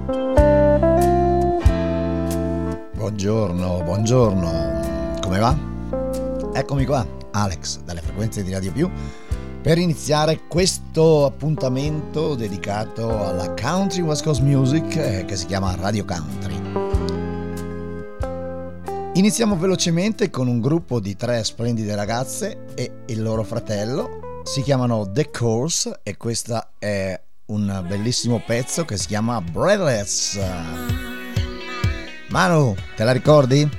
Buongiorno, come va? Eccomi qua, Alex, dalle frequenze di Radio Più, per iniziare questo appuntamento dedicato alla Country West Coast Music che si chiama Radio Country. Iniziamo velocemente con un gruppo di 3 splendide ragazze e il loro fratello, si chiamano The Course e questo è un bellissimo pezzo che si chiama Breathless. Manu, te la ricordi?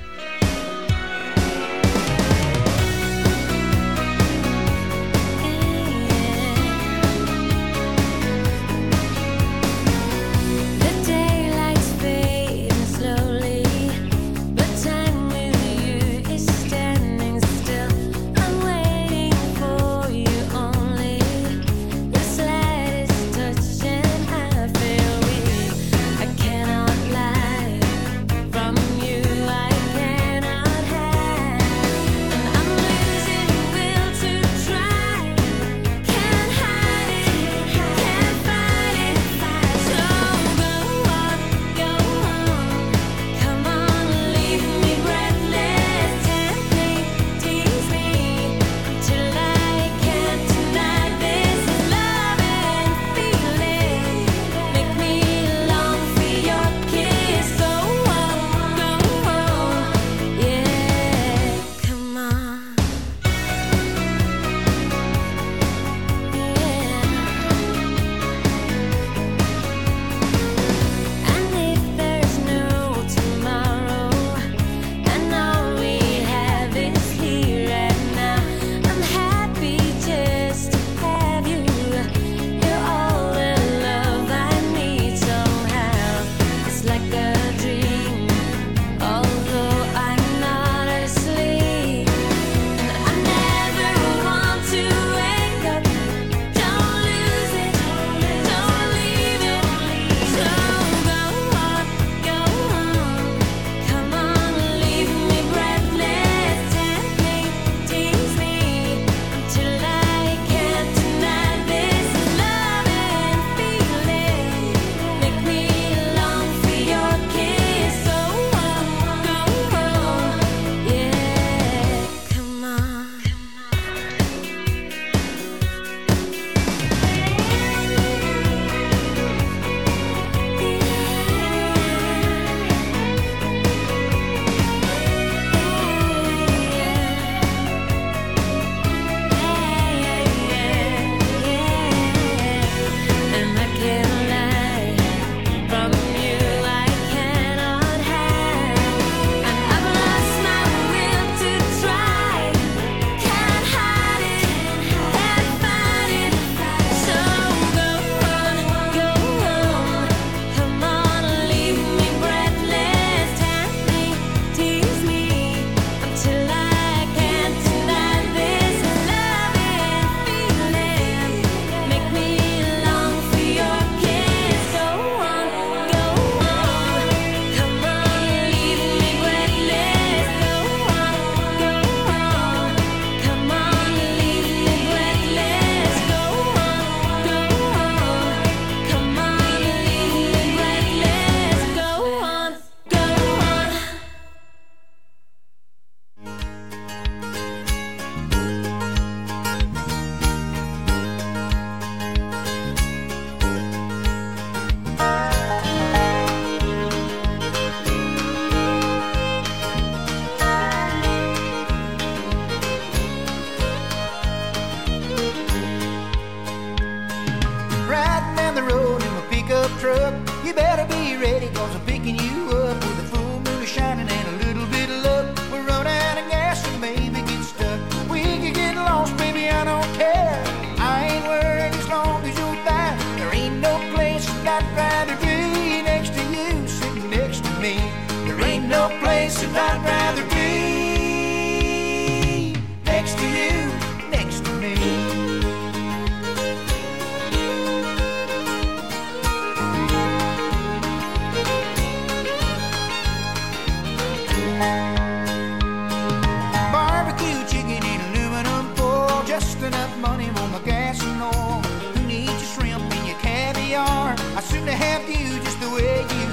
I soon to have you just the way you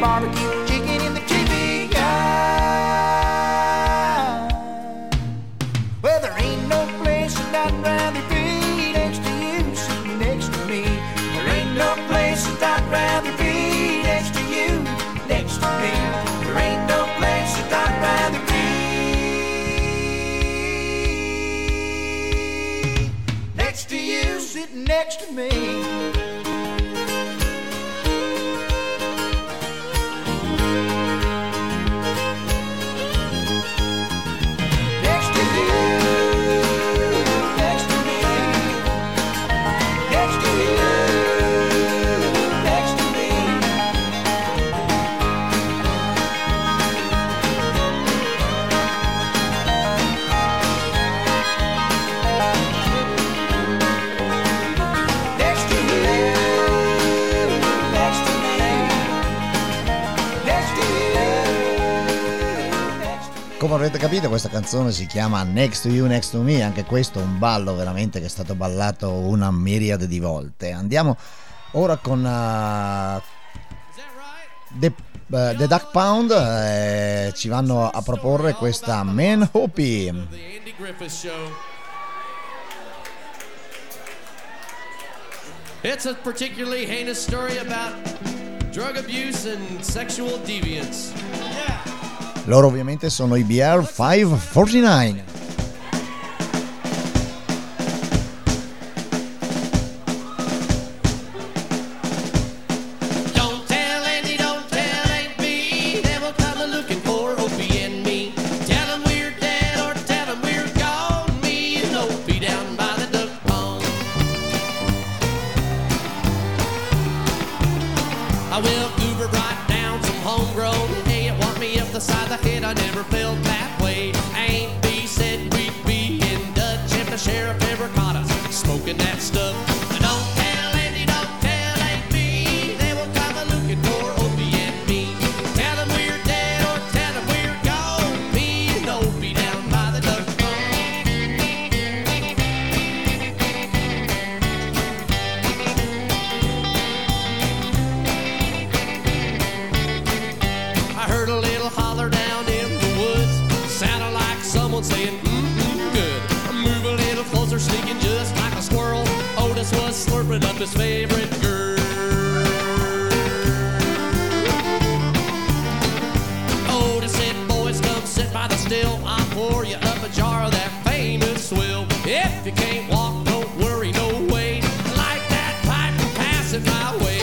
barbecue chicken in the TV guide. Well, there ain't no place that I'd rather be next to you, sitting next to me. There ain't no place that I'd rather be next to you, next to me. There ain't no place that I'd rather be next to you, sitting next to me. Come avrete capito, questa canzone si chiama Next to You, Next to Me. Anche questo è un ballo veramente che è stato ballato una miriade di volte. Andiamo ora con The Duck Pound, ci vanno a proporre questa Man Hoppy. It's a particularly heinous story about drug abuse and sexual deviance. Yeah. Loro ovviamente sono i BR 549. Side of the head, I never felt that way. Ain't B said we'd be in Dutch if the sheriff ever caught us smoking that stuff. Don't tell Andy, don't tell AB, they will come a looking for Opie and me. Tell them we're dead or tell them we're gone. Me and Opie down by the duck pond. I heard a little holler down in the woods, sounded like someone saying, good. Move a little closer, sneaking just like a squirrel. Otis was slurping up his favorite girl. Otis said, boys, come sit by the still. I'll pour you up a jar of that famous swill. If you can't walk, don't worry, no way. Light that pipe and pass it my way.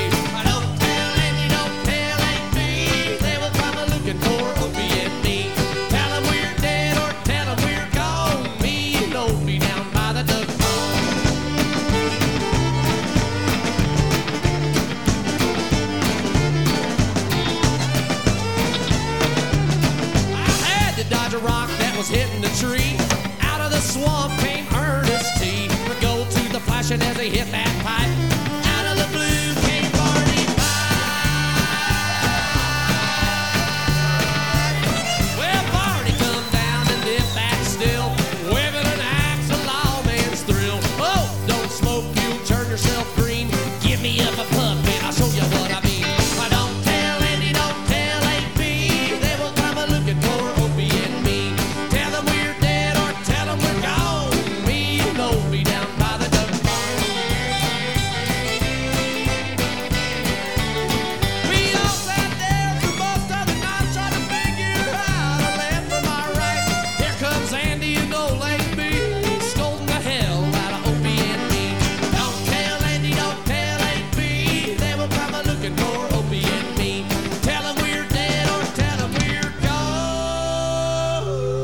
Was hitting the tree. Out of the swamp came Ernest T. Go to the flashing as he hit that pipe. Out of the blue came Barney Fife. Well, Barney come down and dip back still, waving an axe, a lawman's thrill. Oh, don't smoke, you'll turn yourself green. Give me up a puff and I'll show you what I mean. But don't tell Andy, don't tell AP, they will come a looking for Opie and me. Tell them we're dead or tell them we're gone. Me and Opie down by the duck pond. We all sat there for most of the night trying to figure out a left from our right. Here comes Andy and old AP, scolding the hell out of Opie and me. Don't tell Andy, don't tell AP, they will come a looking for Opie and me. Tell them we're dead or tell them we're gone.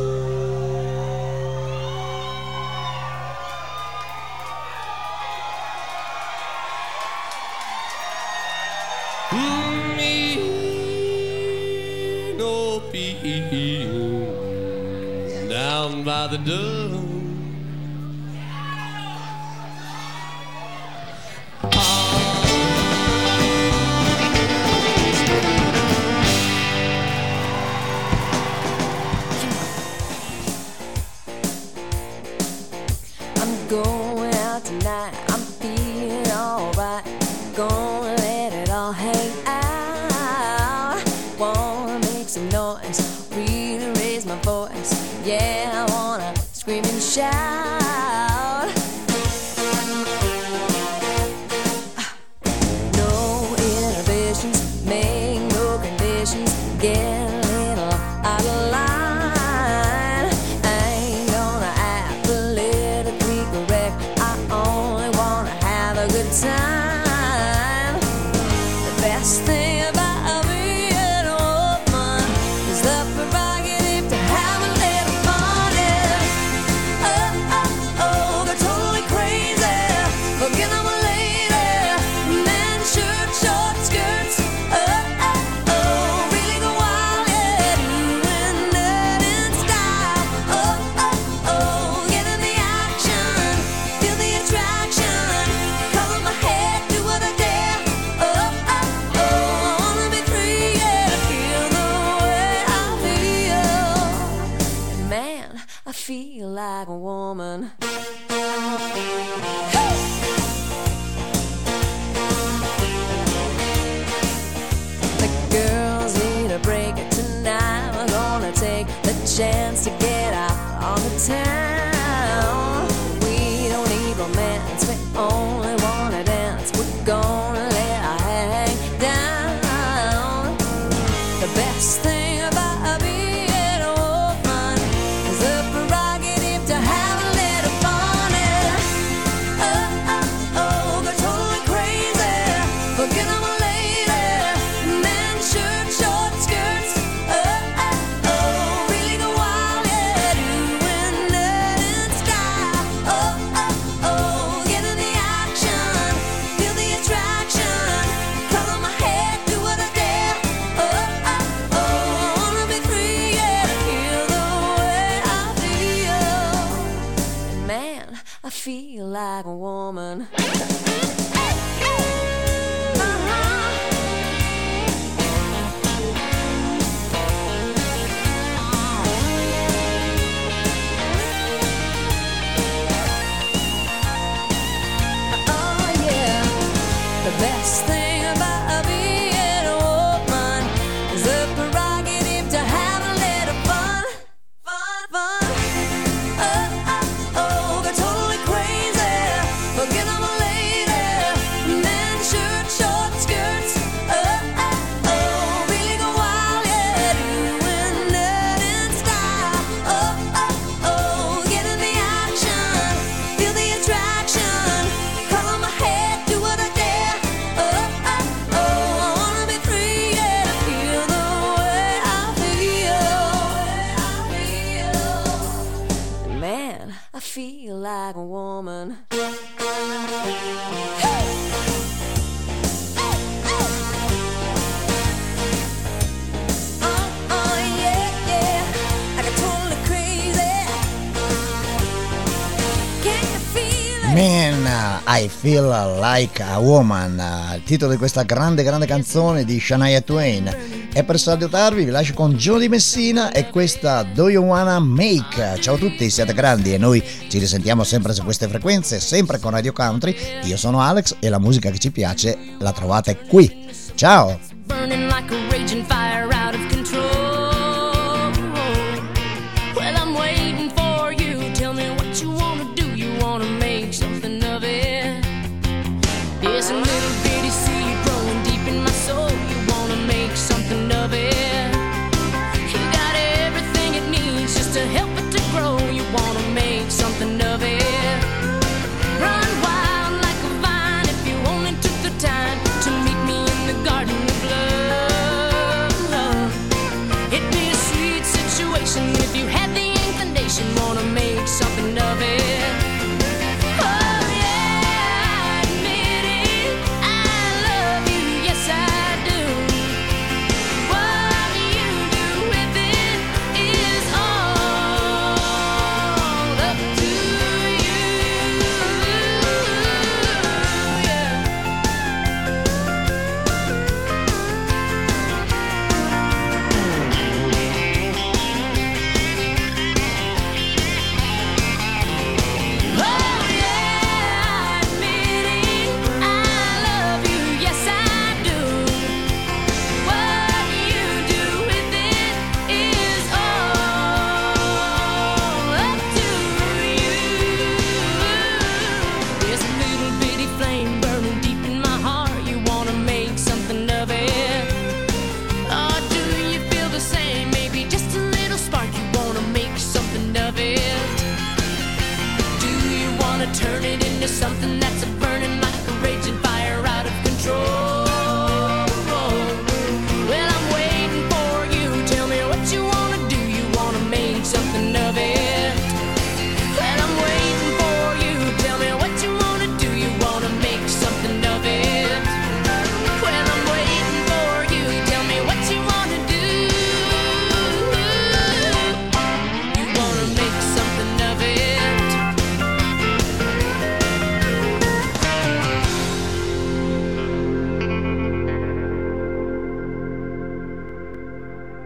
Me no Opie down by the duck. I'm going out tonight, I'm feeling alright. Gonna let it all hang out. really raise my voice. Yeah, I wanna scream and shout. No inhibitions, make no conditions, get a little out of line. I ain't gonna act politically correct, I only wanna have a good time. The best thing about being a woman is the prerogative to have a little fun. Oh, oh, oh, they're totally crazy, forget I'm a lady. Men, shirt, short skirts. Oh, oh, oh, really go wild, yeah, doing that in style. Oh, oh, oh, get in the action, feel the attraction, color my head, do what I dare. Oh, oh, oh, I wanna be free, yeah, feel the way I feel. And man, I feel like a woman. The girls need a break tonight. We're gonna take the chance to get out on the town. We don't need romance, we only wanna dance. We're gonna let our hang down. The best thing about being a woman is the prerogative to have a little fun. Oh, oh, oh, they're totally crazy, forget I'm a lady. Men, shirt, short skirts. Oh, oh, oh, really go wild, yeah, doing that in style. Oh, oh, oh, get in the action, feel the attraction, color my head, do what I dare. Oh, oh, oh, I wanna be free, yeah, feel the way I feel. Man, I feel like a woman. Oh yeah, the best thing about being a woman is the prerogative to have a little fun, fun, fun. Oh, oh, oh, they're totally crazy, forget I'm a lady. Men, shirt, short skirts. Oh, oh, oh, really go wild, yeah, doing that in style. Oh, oh, oh, get in the action, feel the attraction, color my head, do what I dare. Oh, oh, oh, I wanna be free, yeah, feel the way I feel. Man, I feel like a woman. Oh, yeah, yeah, I got totally crazy. Can you feel it? Man, I Feel Like a Woman, il titolo di questa grande canzone di Shania Twain. E per salutarvi vi lascio con Gino Di Messina e questa Do You Wanna Make. Ciao a tutti, siate grandi e noi ci risentiamo sempre su queste frequenze, sempre con Radio Country. Io sono Alex e la musica che ci piace la trovate qui. Ciao!